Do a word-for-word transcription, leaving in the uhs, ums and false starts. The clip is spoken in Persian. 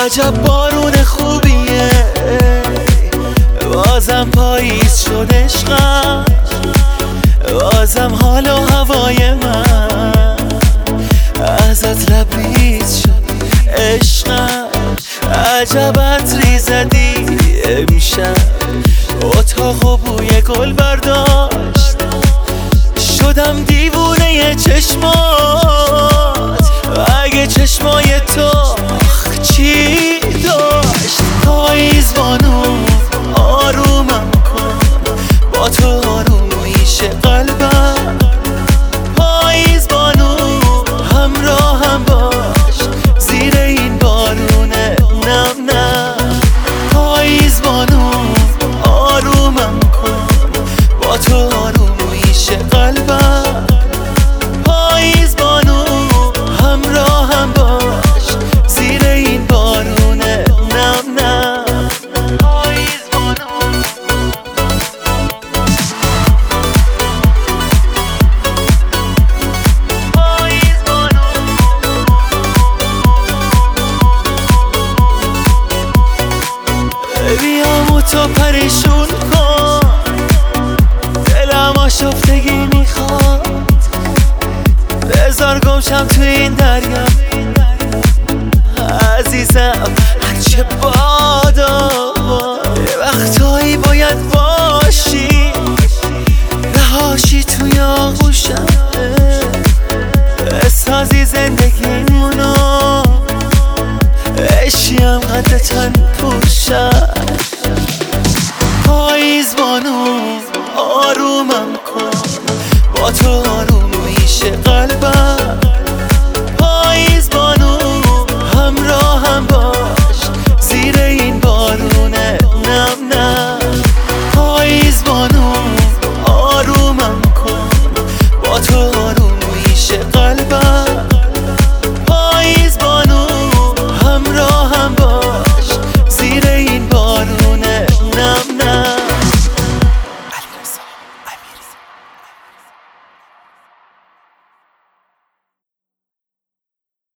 عجب بارون خوبیه، بازم پاییز شد عشقم، بازم حال و هوای من ازت لبریز شد عشقم. عجب عطری زدی امشب، اتاق و بوی گل برداشت، شدم دیوونه چشمات. اگه چشمای تو چی داشت؟ پاییز بانو آرومم کن، با تو آروم میشه قلبم. پاییز بانو همراهم باش، زیر این بارونه نم نم. پاییز بانو آرومم کن، با تو آروم میشه قلبم. پاییز بانو همراهم باش، زیر این بارونه نم نم. پاییز بانو پاییز بانو بیام تو پریشون کن، دلم آشفتگی میخواد. بذار گمشم تو این دریا عزیزم، هرچه بادا. یه وقتایی باید باشی، رهاشی توی آغوشم، بسازی زندگیمونو، اشیم قد تن پوشم. پاییز بانو آرومم کن، با تو آروم